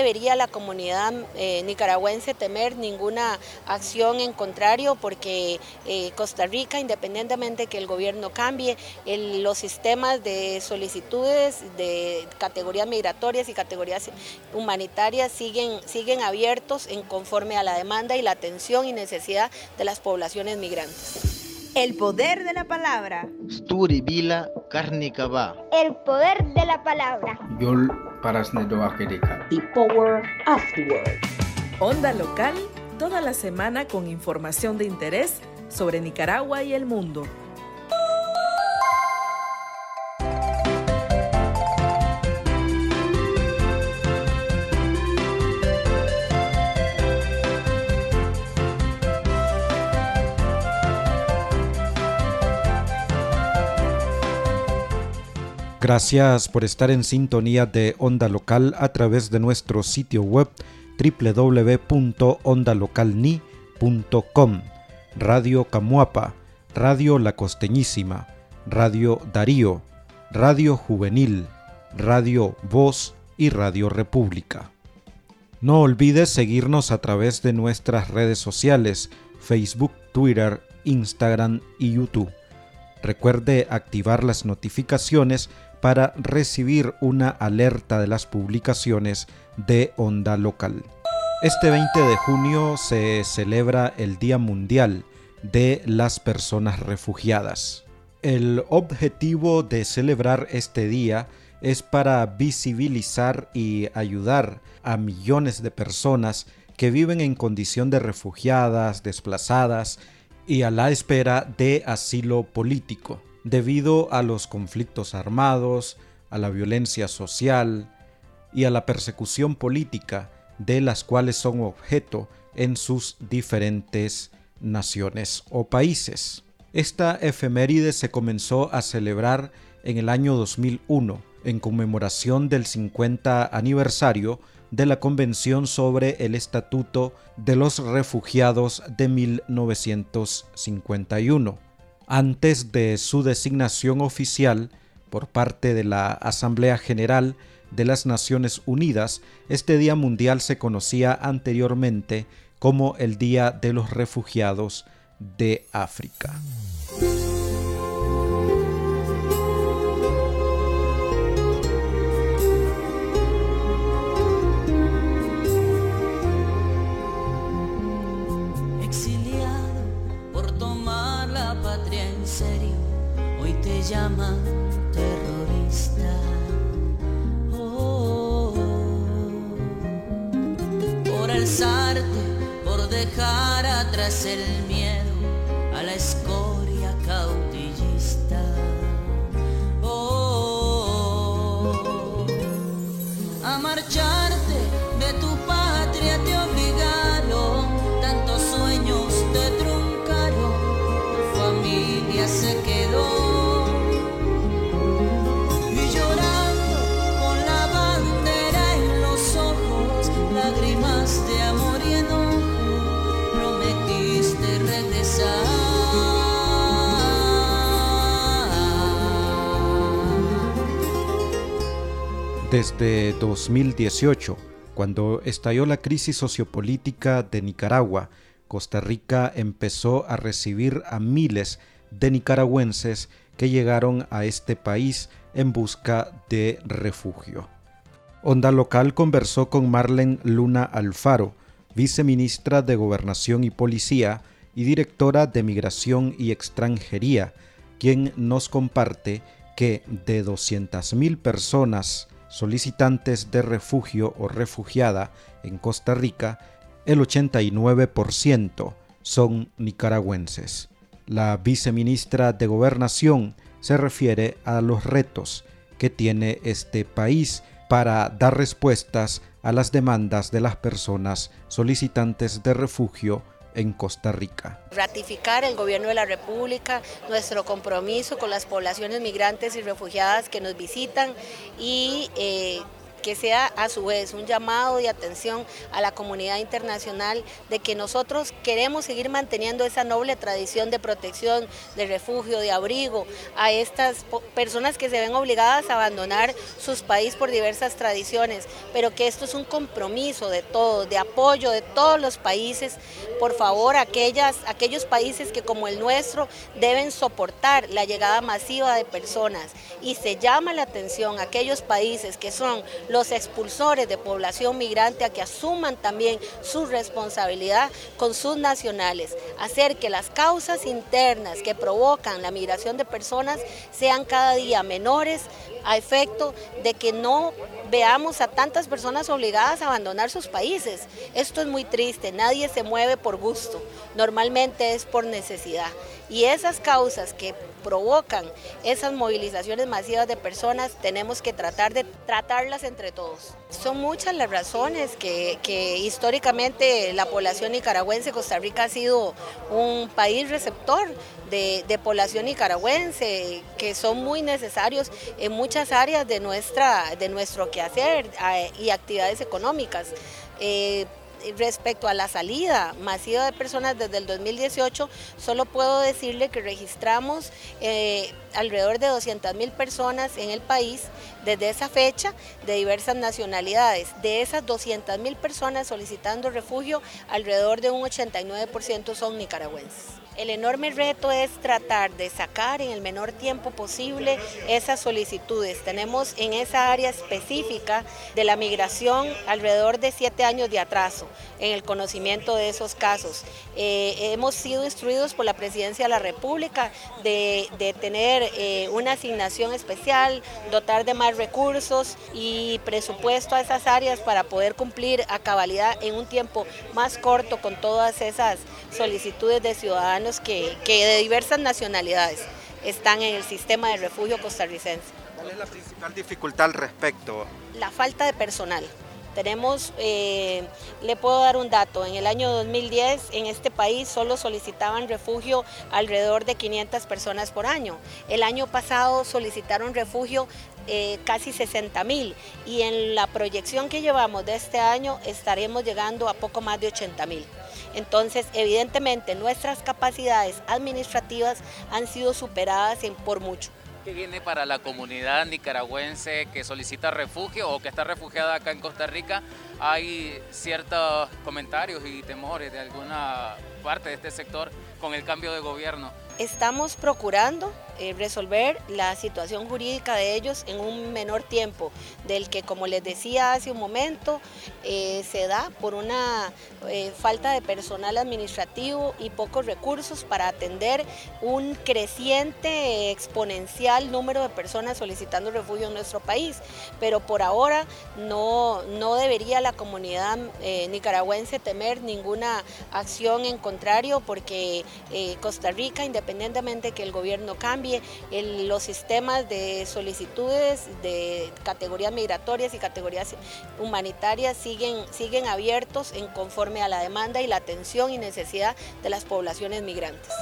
debería la comunidad nicaragüense temer ninguna acción en contrario, porque Costa Rica, independientemente que el gobierno cambie, los sistemas de solicitudes de categorías migratorias y categorías humanitarias siguen abiertos conforme a la demanda y la atención y necesidad de las poblaciones migrantes. El poder de la palabra. Sturi Vila Karnikaba. El poder de la palabra. Yol Parasnedoakerika. The power of the word. Onda Local, toda la semana con información de interés sobre Nicaragua y el mundo. Gracias por estar en sintonía de Onda Local a través de nuestro sitio web www.ondalocalni.com, Radio Camuapa, Radio La Costeñísima, Radio Darío, Radio Juvenil, Radio Voz y Radio República. No olvides seguirnos a través de nuestras redes sociales, Facebook, Twitter, Instagram y YouTube. Recuerde activar las notificaciones para recibir una alerta de las publicaciones de Onda Local. Este 20 de junio se celebra el Día Mundial de las Personas Refugiadas. El objetivo de celebrar este día es para visibilizar y ayudar a millones de personas que viven en condición de refugiadas, desplazadas y a la espera de asilo político, debido a los conflictos armados, a la violencia social y a la persecución política de las cuales son objeto en sus diferentes naciones o países. Esta efeméride se comenzó a celebrar en el año 2001, en conmemoración del 50 aniversario de la Convención sobre el Estatuto de los Refugiados de 1951. Antes de su designación oficial por parte de la Asamblea General de las Naciones Unidas, este Día Mundial se conocía anteriormente como el Día de los Refugiados de África. Llaman terrorista. Por alzarte, por dejar atrás el miedo a la escoria caudillista. A marcharte de tu patria te obligaron, tantos sueños te truncaron, tu familia se quedó. De amor y enojo, prometiste regresar. Desde 2018, cuando estalló la crisis sociopolítica de Nicaragua, Costa Rica empezó a recibir a miles de nicaragüenses que llegaron a este país en busca de refugio. Onda Local conversó con Marlene Luna Alfaro, viceministra de Gobernación y Policía y directora de Migración y Extranjería, quien nos comparte que de 200,000 personas solicitantes de refugio o refugiada en Costa Rica, el 89% son nicaragüenses. La viceministra de Gobernación se refiere a los retos que tiene este país para dar respuestas a las demandas de las personas solicitantes de refugio en Costa Rica. Ratificar el gobierno de la República, nuestro compromiso con las poblaciones migrantes y refugiadas que nos visitan y que sea a su vez un llamado de atención a la comunidad internacional de que nosotros queremos seguir manteniendo esa noble tradición de protección, de refugio, de abrigo a estas personas que se ven obligadas a abandonar sus países por diversas tradiciones, pero que esto es un compromiso de todos, de apoyo de todos los países. Por favor, aquellos países que como el nuestro deben soportar la llegada masiva de personas, y se llama la atención a aquellos países que son los expulsores de población migrante a que asuman también su responsabilidad con sus nacionales, hacer que las causas internas que provocan la migración de personas sean cada día menores, a efecto de que no veamos a tantas personas obligadas a abandonar sus países. Esto es muy triste, nadie se mueve por gusto, normalmente es por necesidad. Y esas causas que provocan esas movilizaciones masivas de personas, tenemos que tratar de tratarlas entre todos. Son muchas las razones que históricamente la población nicaragüense, Costa Rica ha sido un país receptor de población nicaragüense, que son muy necesarios en muchas áreas de nuestro quehacer y actividades económicas. Respecto a la salida masiva de personas desde el 2018, solo puedo decirle que registramos alrededor de 200.000 personas en el país desde esa fecha, de diversas nacionalidades. De esas 200.000 personas solicitando refugio, alrededor de un 89% son nicaragüenses. El enorme reto es tratar de sacar en el menor tiempo posible esas solicitudes. Tenemos en esa área específica de la migración alrededor de 7 años de atraso en el conocimiento de esos casos. Hemos sido instruidos por la Presidencia de la República de tener una asignación especial, dotar de más recursos y presupuesto a esas áreas para poder cumplir a cabalidad en un tiempo más corto con todas esas solicitudes de ciudadanos que de diversas nacionalidades están en el sistema de refugio costarricense. ¿Cuál es la principal dificultad al respecto? La falta de personal. Tenemos, le puedo dar un dato, en el año 2010 en este país solo solicitaban refugio alrededor de 500 personas por año. El año pasado solicitaron refugio casi 60.000 y en la proyección que llevamos de este año estaremos llegando a poco más de 80.000. Entonces, evidentemente, nuestras capacidades administrativas han sido superadas por mucho. ¿Qué viene para la comunidad nicaragüense que solicita refugio o que está refugiada acá en Costa Rica? Hay ciertos comentarios y temores de alguna parte de este sector con el cambio de gobierno. Estamos procurando resolver la situación jurídica de ellos en un menor tiempo, del que, como les decía hace un momento, se da por una falta de personal administrativo y pocos recursos para atender un creciente exponencial número de personas solicitando refugio en nuestro país. Pero por ahora no debería la comunidad nicaragüense temer ninguna acción en contrario, porque Costa Rica, independientemente que el gobierno cambie, los sistemas de solicitudes de categorías migratorias y categorías humanitarias siguen abiertos en conforme a la demanda y la atención y necesidad de las poblaciones migrantes.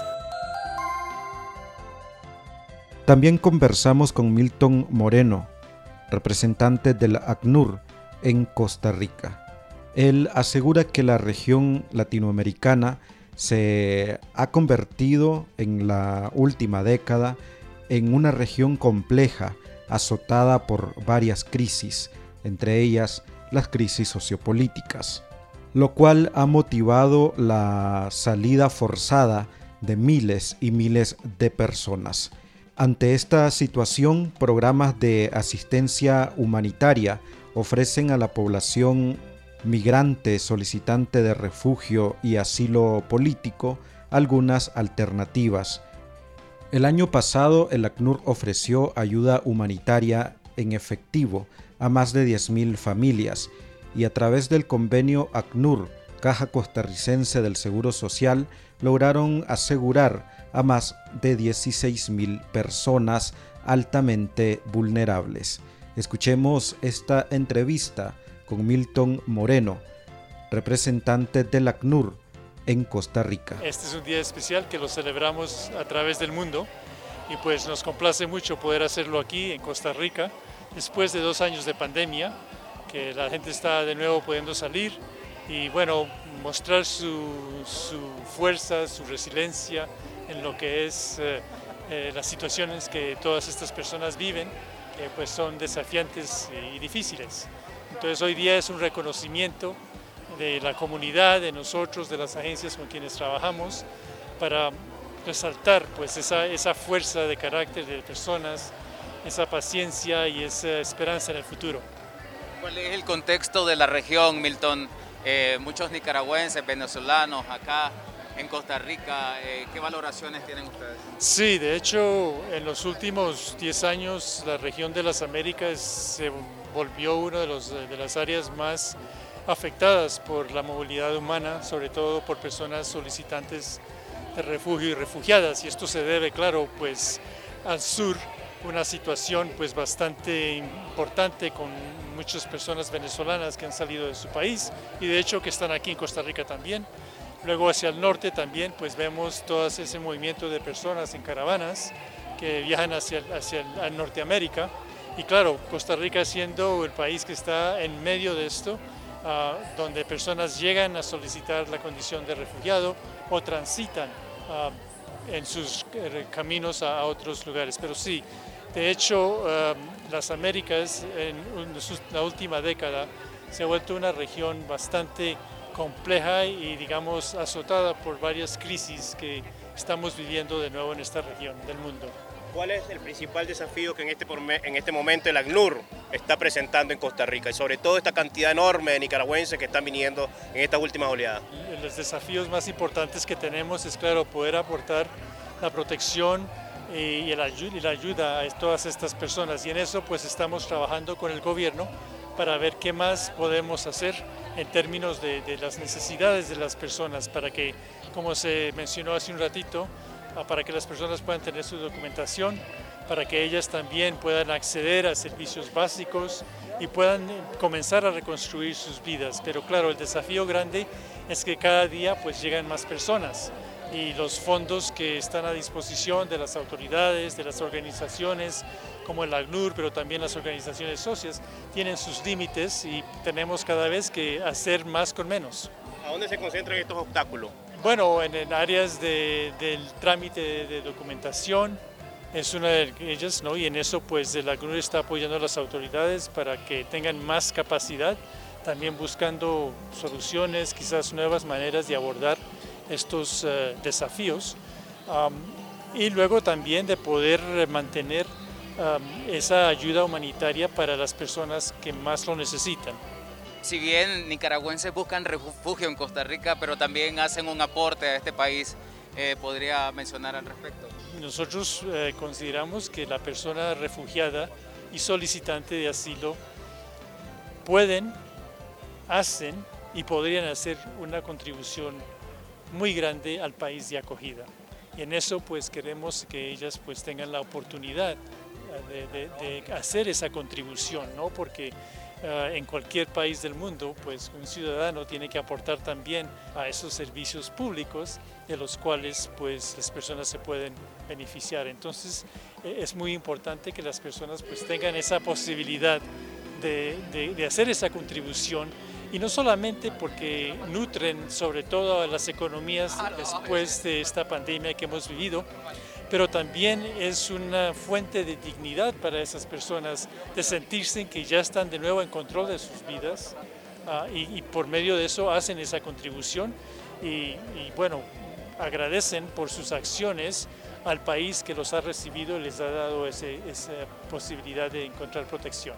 También conversamos con Milton Moreno, representante del ACNUR en Costa Rica. Él asegura que la región latinoamericana se ha convertido en la última década en una región compleja, azotada por varias crisis, entre ellas las crisis sociopolíticas, lo cual ha motivado la salida forzada de miles y miles de personas. Ante esta situación, programas de asistencia humanitaria ofrecen a la población migrante solicitante de refugio y asilo político algunas alternativas. El año pasado el ACNUR ofreció ayuda humanitaria en efectivo a más de 10.000 familias y a través del convenio ACNUR, Caja Costarricense del Seguro Social, lograron asegurar a más de 16.000 personas altamente vulnerables. Escuchemos esta entrevista con Milton Moreno, representante del ACNUR en Costa Rica. Este es un día especial que lo celebramos a través del mundo y pues nos complace mucho poder hacerlo aquí en Costa Rica después de 2 años de pandemia que la gente está de nuevo pudiendo salir y bueno, mostrar su fuerza, su resiliencia en lo que es las situaciones que todas estas personas viven, que pues son desafiantes y difíciles. Entonces hoy día es un reconocimiento de la comunidad, de nosotros, de las agencias con quienes trabajamos, para resaltar pues esa fuerza de carácter de personas, esa paciencia y esa esperanza en el futuro. ¿Cuál es el contexto de la región, Milton? Muchos nicaragüenses, venezolanos acá en Costa Rica, ¿qué valoraciones tienen ustedes? Sí, de hecho, en los últimos 10 años la región de las Américas se volvió una de las áreas más afectadas por la movilidad humana, sobre todo por personas solicitantes de refugio y refugiadas, y esto se debe, claro, pues al sur, una situación pues bastante importante con muchas personas venezolanas que han salido de su país y de hecho que están aquí en Costa Rica también. Luego hacia el norte también pues vemos todo ese movimiento de personas en caravanas que viajan hacia Norteamérica y claro, Costa Rica siendo el país que está en medio de esto, donde personas llegan a solicitar la condición de refugiado o transitan en sus caminos a otros lugares. Pero sí, de hecho, las Américas en la última década se ha vuelto una región bastante compleja y digamos azotada por varias crisis que estamos viviendo de nuevo en esta región del mundo. ¿Cuál es el principal desafío que en este momento el ACNUR está presentando en Costa Rica y sobre todo esta cantidad enorme de nicaragüenses que están viniendo en estas últimas oleadas? Los desafíos más importantes que tenemos es, claro, poder aportar la protección y la ayuda a todas estas personas y en eso pues estamos trabajando con el gobierno para ver qué más podemos hacer en términos de las necesidades de las personas para que, como se mencionó hace un ratito, para que las personas puedan tener su documentación, para que ellas también puedan acceder a servicios básicos y puedan comenzar a reconstruir sus vidas. Pero claro, el desafío grande es que cada día pues llegan más personas y los fondos que están a disposición de las autoridades, de las organizaciones como el ACNUR, pero también las organizaciones socias, tienen sus límites y tenemos cada vez que hacer más con menos. ¿A dónde se concentran estos obstáculos? Bueno, en áreas del trámite de documentación es una de ellas, ¿no? Y en eso pues el ACNUR está apoyando a las autoridades para que tengan más capacidad, también buscando soluciones, quizás nuevas maneras de abordar estos desafíos y luego también de poder mantener esa ayuda humanitaria para las personas que más lo necesitan. Si bien nicaragüenses buscan refugio en Costa Rica, pero también hacen un aporte a este país, ¿podría mencionar al respecto? Nosotros consideramos que la persona refugiada y solicitante de asilo pueden, hacen y podrían hacer una contribución muy grande al país de acogida. Y en eso pues queremos que ellas pues tengan la oportunidad de hacer esa contribución, ¿no? Porque en cualquier país del mundo pues un ciudadano tiene que aportar también a esos servicios públicos de los cuales pues las personas se pueden beneficiar. Entonces es muy importante que las personas pues tengan esa posibilidad de hacer esa contribución y no solamente porque nutren sobre todo a las economías después de esta pandemia que hemos vivido, pero también es una fuente de dignidad para esas personas, de sentirse que ya están de nuevo en control de sus vidas y por medio de eso hacen esa contribución y bueno, agradecen por sus acciones al país que los ha recibido y les ha dado esa posibilidad de encontrar protección.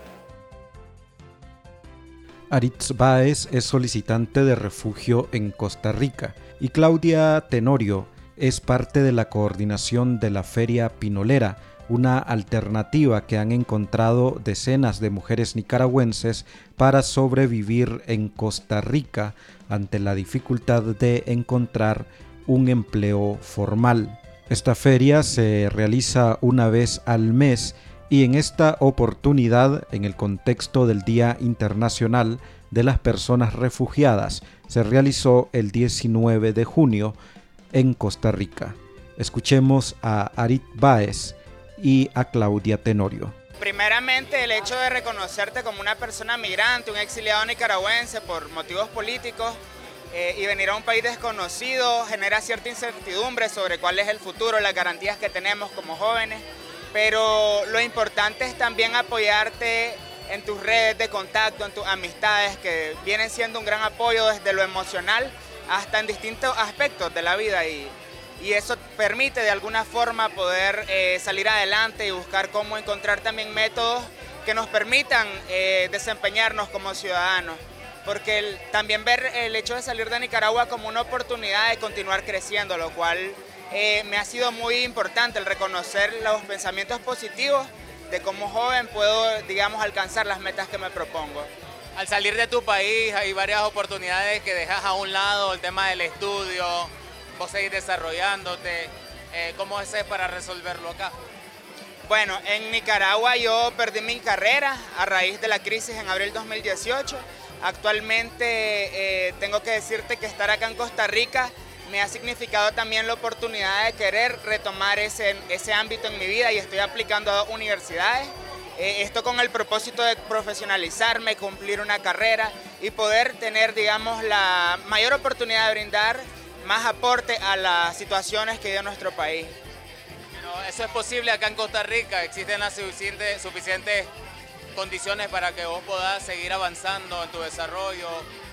Aritz Báez es solicitante de refugio en Costa Rica y Claudia Tenorio es parte de la coordinación de la Feria Pinolera, una alternativa que han encontrado decenas de mujeres nicaragüenses para sobrevivir en Costa Rica ante la dificultad de encontrar un empleo formal. Esta feria se realiza una vez al mes y en esta oportunidad, en el contexto del Día Internacional de las Personas Refugiadas, se realizó el 19 de junio en Costa Rica. Escuchemos a Aritz Báez y a Claudia Tenorio. primeramente el hecho de reconocerte como una persona migrante, un exiliado nicaragüense por motivos políticos y venir a un país desconocido genera cierta incertidumbre sobre cuál es el futuro, las garantías que tenemos como jóvenes, pero lo importante es también apoyarte en tus redes de contacto, en tus amistades, que vienen siendo un gran apoyo desde lo emocional hasta en distintos aspectos de la vida y eso permite de alguna forma poder salir adelante y buscar cómo encontrar también métodos que nos permitan desempeñarnos como ciudadanos. Porque también ver el hecho de salir de Nicaragua como una oportunidad de continuar creciendo, lo cual me ha sido muy importante el reconocer los pensamientos positivos de cómo joven puedo, digamos, alcanzar las metas que me propongo. Al salir de tu país hay varias oportunidades que dejas a un lado, el tema del estudio, vos seguís desarrollándote. ¿Cómo es para resolverlo acá? Bueno, en Nicaragua yo perdí mi carrera a raíz de la crisis en abril 2018. Actualmente tengo que decirte que estar acá en Costa Rica me ha significado también la oportunidad de querer retomar ese ámbito en mi vida y estoy aplicando a 2 universidades. Esto con el propósito de profesionalizarme, cumplir una carrera y poder tener, digamos, la mayor oportunidad de brindar más aporte a las situaciones que vive nuestro país. Pero eso es posible acá en Costa Rica, existen las suficientes condiciones para que vos puedas seguir avanzando en tu desarrollo,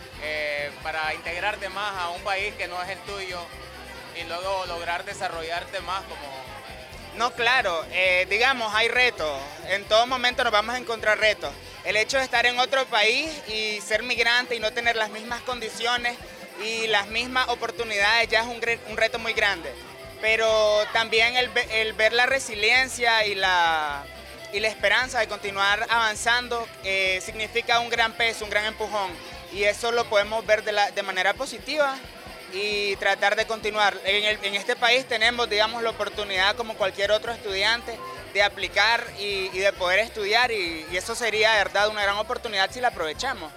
para integrarte más a un país que no es el tuyo y luego lograr desarrollarte más como... No, claro, digamos, hay retos, en todo momento nos vamos a encontrar retos. El hecho de estar en otro país y ser migrante y no tener las mismas condiciones y las mismas oportunidades ya es un reto muy grande, pero también el ver la resiliencia y la esperanza de continuar avanzando significa un gran peso, un gran empujón y eso lo podemos ver de manera positiva y tratar de continuar. En este país tenemos, digamos, la oportunidad como cualquier otro estudiante de aplicar y de poder estudiar y eso sería de verdad una gran oportunidad si la aprovechamos.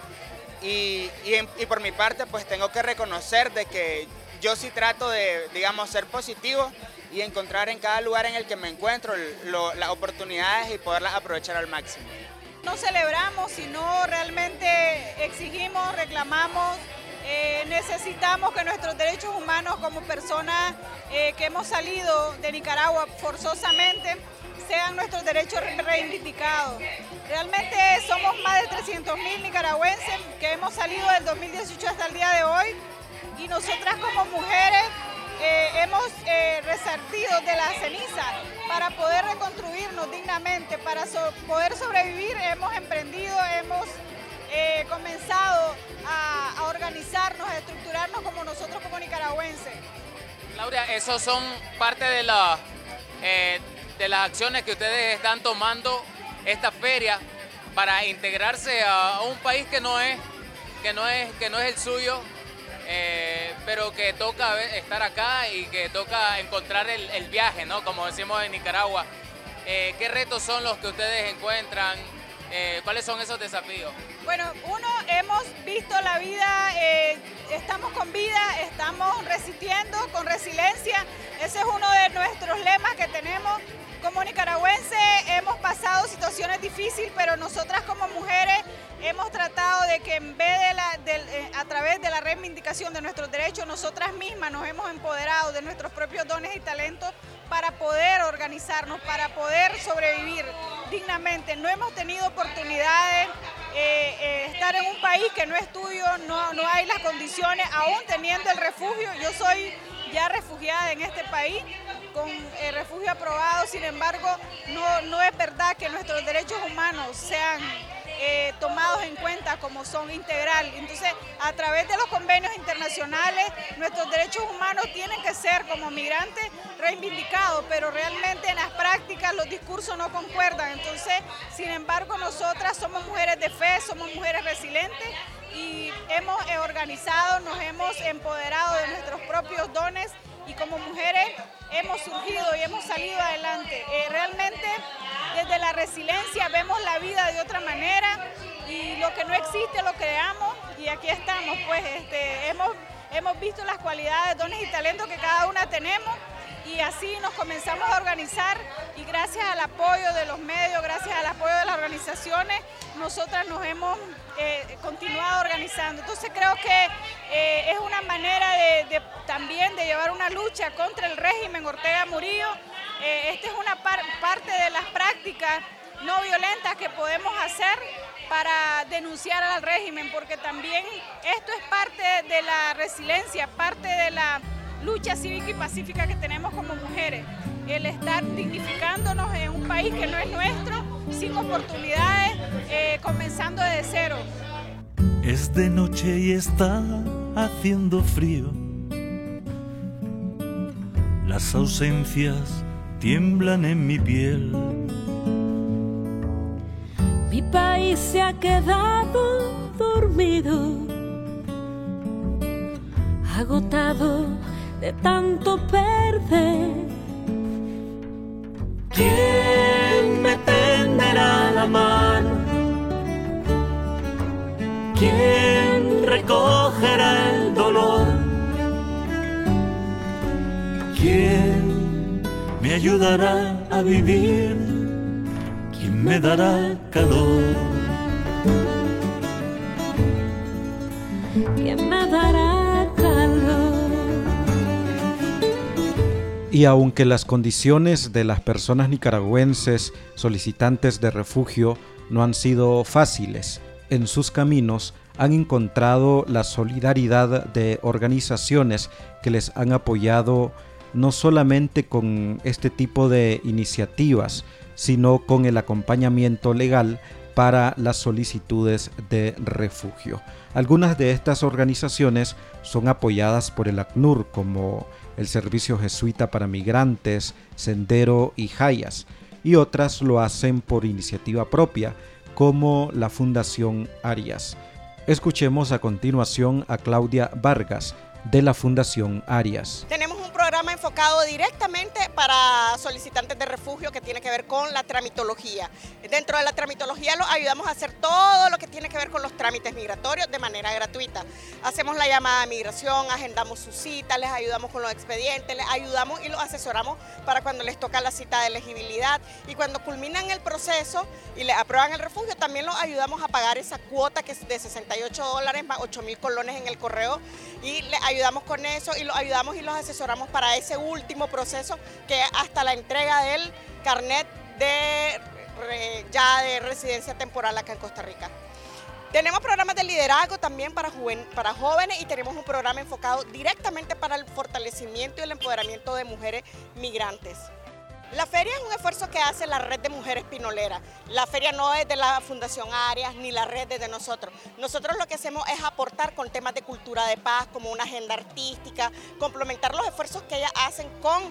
Y por mi parte pues tengo que reconocer de que yo sí trato de, digamos, ser positivo y encontrar en cada lugar en el que me encuentro las oportunidades y poderlas aprovechar al máximo. No celebramos, sino realmente exigimos, reclamamos, necesitamos que nuestros derechos humanos como personas que hemos salido de Nicaragua forzosamente sean nuestros derechos reivindicados. Realmente somos más de 300.000 nicaragüenses que hemos salido del 2018 hasta el día de hoy y nosotras como mujeres hemos resarcido de la ceniza para poder reconstruirnos dignamente, para poder sobrevivir. Hemos emprendido, hemos comenzado a organizarnos, a estructurarnos como nosotros como nicaragüenses. Claudia, esos son parte de las acciones que ustedes están tomando esta feria para integrarse a un país que no es el suyo, pero que toca estar acá y que toca encontrar el viaje, ¿no? Como decimos en Nicaragua. ¿Qué retos son los que ustedes encuentran? ¿Cuáles son esos desafíos? Bueno, hemos visto la vida, estamos con vida, estamos resistiendo con resiliencia. Ese es uno de nuestros lemas que tenemos. Como nicaragüenses hemos pasado situaciones difíciles, pero nosotras como mujeres hemos tratado de que en vez a través de la reivindicación de nuestros derechos, nosotras mismas nos hemos empoderado de nuestros propios dones y talentos para poder organizarnos, para poder sobrevivir dignamente. No hemos tenido oportunidades, estar en un país que no es tuyo, no hay las condiciones, aún teniendo el refugio. Yo soy ya refugiada en este país, con refugio aprobado, sin embargo, no es verdad que nuestros derechos humanos sean tomados en cuenta como son integral. Entonces, a través de los convenios internacionales, nuestros derechos humanos tienen que ser como migrantes reivindicados, pero realmente en las prácticas los discursos no concuerdan. Entonces, sin embargo, nosotras somos mujeres de fe, somos mujeres resilientes y hemos organizado, nos hemos empoderado de nuestros propios dones y como mujeres hemos surgido y hemos salido adelante. Realmente desde la resiliencia vemos la vida de otra manera y lo que no existe lo creamos y aquí estamos, pues hemos visto las cualidades, dones y talentos que cada una tenemos y así nos comenzamos a organizar y gracias al apoyo de los medios, gracias al apoyo de las organizaciones, nosotras nos hemos continuado organizando. Entonces creo que es una manera también de llevar una lucha contra el régimen Ortega Murillo. Esta es una parte de las prácticas no violentas que podemos hacer para denunciar al régimen, porque también esto es parte de la resiliencia, parte de la lucha cívica y pacífica que tenemos como mujeres, el estar dignificándonos en un país que no es nuestro, sin oportunidades, comenzando desde cero. Es de noche y está haciendo frío, las ausencias tiemblan en mi piel. Mi país se ha quedado dormido, agotado de tanto perder. ¿Quién me tenderá la mano? ¿Quién recogerá el dolor? ¿Quién me ayudará a vivir? ¿Quién me dará calor? ¿Quién me dará calor? Y aunque las condiciones de las personas nicaragüenses solicitantes de refugio no han sido fáciles, en sus caminos han encontrado la solidaridad de organizaciones que les han apoyado no solamente con este tipo de iniciativas, sino con el acompañamiento legal para las solicitudes de refugio. Algunas de estas organizaciones son apoyadas por el ACNUR, como el Servicio Jesuita para Migrantes, Sendero y Hayas, y otras lo hacen por iniciativa propia, como la Fundación Arias. Escuchemos a continuación a Claudia Vargas, de la Fundación Arias. Tenemos un programa enfocado directamente para solicitantes de refugio que tiene que ver con la tramitología. Dentro de la tramitología los ayudamos a hacer todo lo que tiene que ver con los trámites migratorios de manera gratuita. Hacemos la llamada a migración, agendamos sus citas, les ayudamos con los expedientes, les ayudamos y los asesoramos para cuando les toca la cita de elegibilidad, y cuando culminan el proceso y les aprueban el refugio, también los ayudamos a pagar esa cuota que es de $68 más 8.000 colones en el correo, y les ayudamos con eso y los ayudamos y los asesoramos para ese último proceso, que es hasta la entrega del carnet de residencia temporal acá en Costa Rica. Tenemos programas de liderazgo también para jóvenes, y tenemos un programa enfocado directamente para el fortalecimiento y el empoderamiento de mujeres migrantes. La feria es un esfuerzo que hace la Red de Mujeres Pinoleras. La feria no es de la Fundación Arias ni la red es de nosotros. Nosotros lo que hacemos es aportar con temas de cultura de paz, como una agenda artística, complementar los esfuerzos que ellas hacen con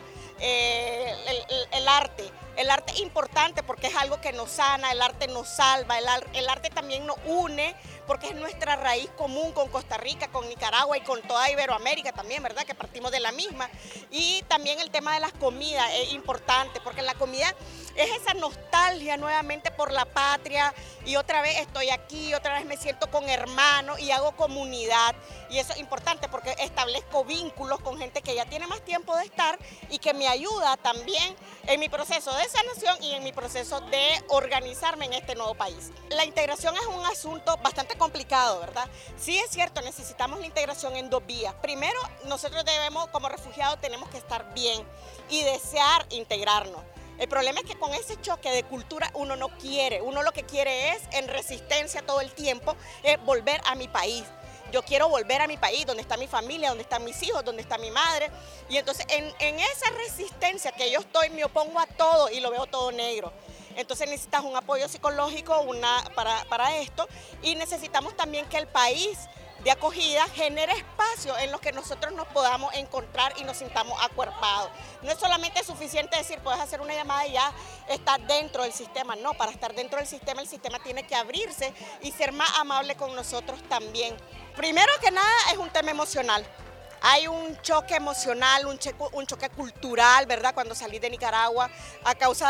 el arte. El arte es importante porque es algo que nos sana, el arte nos salva, el arte también nos une, porque es nuestra raíz común con Costa Rica, con Nicaragua y con toda Iberoamérica también, ¿verdad? Que partimos de la misma. Y también el tema de las comidas es importante, porque la comida es esa nostalgia nuevamente por la patria, y otra vez estoy aquí, otra vez me siento con hermanos y hago comunidad. Y eso es importante porque establezco vínculos con gente que ya tiene más tiempo de estar y que me ayuda también en mi proceso de sanación y en mi proceso de organizarme en este nuevo país. La integración es un asunto bastante complicado, ¿verdad? Sí es cierto, necesitamos la integración en dos vías. Primero, nosotros como refugiados tenemos que estar bien y desear integrarnos. El problema es que con ese choque de cultura uno no quiere, uno lo que quiere es, en resistencia todo el tiempo, volver a mi país. Yo quiero volver a mi país, donde está mi familia, donde están mis hijos, donde está mi madre. Y entonces en esa resistencia que yo estoy, me opongo a todo y lo veo todo negro. Entonces necesitas un apoyo psicológico para esto, y necesitamos también que el país de acogida genere espacio en los que nosotros nos podamos encontrar y nos sintamos acuerpados. No es solamente suficiente decir, puedes hacer una llamada y ya estás dentro del sistema. No, para estar dentro del sistema, el sistema tiene que abrirse y ser más amable con nosotros también. Primero que nada es un tema emocional. Hay un choque emocional, un choque cultural, ¿verdad? Cuando salí de Nicaragua a causa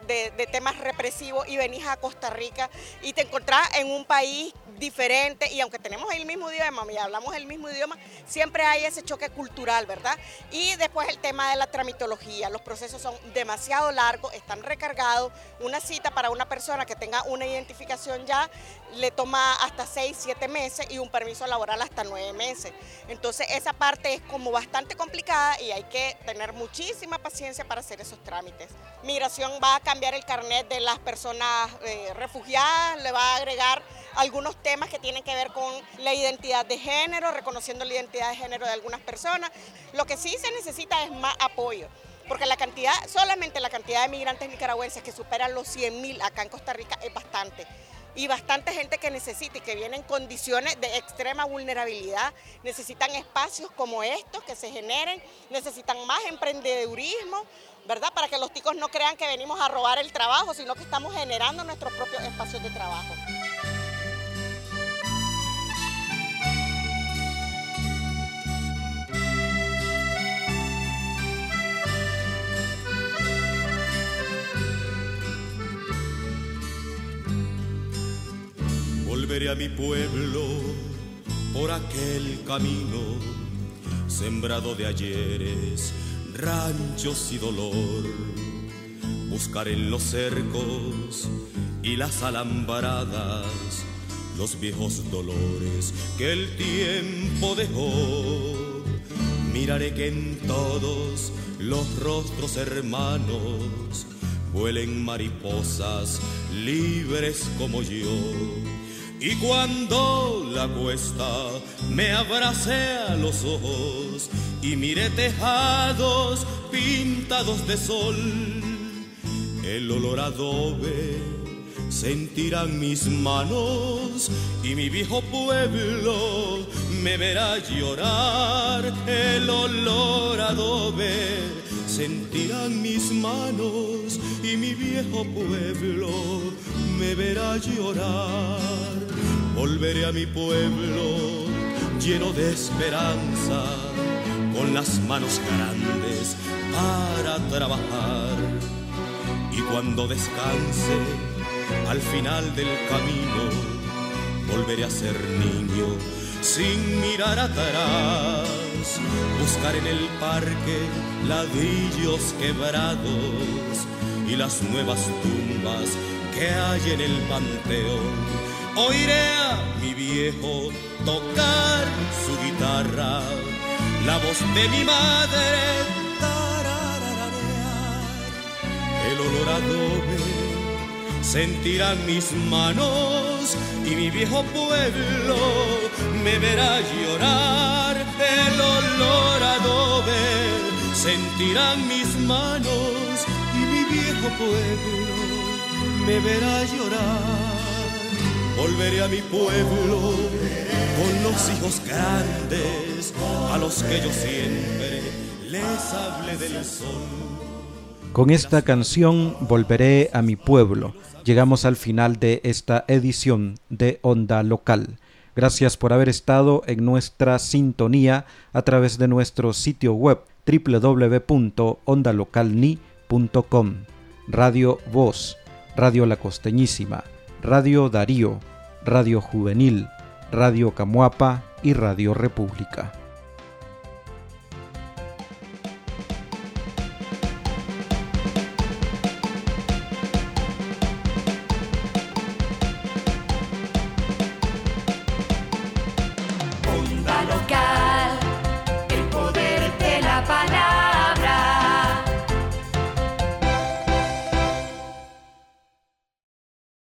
de temas represivos y venís a Costa Rica y te encontrás en un país diferente, y aunque tenemos el mismo idioma y hablamos el mismo idioma, siempre hay ese choque cultural, ¿verdad? Y después el tema de la tramitología, los procesos son demasiado largos, están recargados, una cita para una persona que tenga una identificación ya le toma hasta 6, 7 meses y un permiso laboral hasta 9 meses. Entonces esa parte es como bastante complicada y hay que tener muchísima paciencia para hacer esos trámites. Migración va a cambiar el carnet de las personas refugiadas, le va a agregar algunos temas que tienen que ver con la identidad de género, reconociendo la identidad de género de algunas personas. Lo que sí se necesita es más apoyo, porque solamente la cantidad de migrantes nicaragüenses que superan los 100.000 acá en Costa Rica es bastante. Y bastante gente que necesita y que viene en condiciones de extrema vulnerabilidad, necesitan espacios como estos que se generen, necesitan más emprendedurismo, ¿verdad? Para que los ticos no crean que venimos a robar el trabajo, sino que estamos generando nuestros propios espacios de trabajo. Volveré a mi pueblo por aquel camino sembrado de ayeres, ranchos y dolor. Buscaré en los cercos y las alambradas los viejos dolores que el tiempo dejó. Miraré que en todos los rostros hermanos vuelen mariposas libres como yo. Y cuando la cuesta me abracé a los ojos y miré tejados pintados de sol, el olor a adobe sentirán mis manos y mi viejo pueblo me verá llorar. El olor a adobe sentirán mis manos y mi viejo pueblo me verá llorar. Volveré a mi pueblo lleno de esperanza, con las manos grandes para trabajar. Y cuando descanse al final del camino, volveré a ser niño sin mirar atrás. Buscar en el parque ladrillos quebrados y las nuevas tumbas que hay en el panteón. Oiré a mi viejo tocar su guitarra, la voz de mi madre tarararear. El olor a adobe sentirán mis manos y mi viejo pueblo me verá llorar. El olor a adobe sentirán mis manos y mi viejo pueblo me verá llorar. Volveré a mi pueblo con los hijos grandes, a los que yo siempre les hablé del sol. Con esta canción, Volveré a mi pueblo, llegamos al final de esta edición de Onda Local. Gracias por haber estado en nuestra sintonía a través de nuestro sitio web www.ondalocalni.com. Radio Voz, Radio La Costeñísima, Radio Darío, Radio Juvenil, Radio Camuapa y Radio República.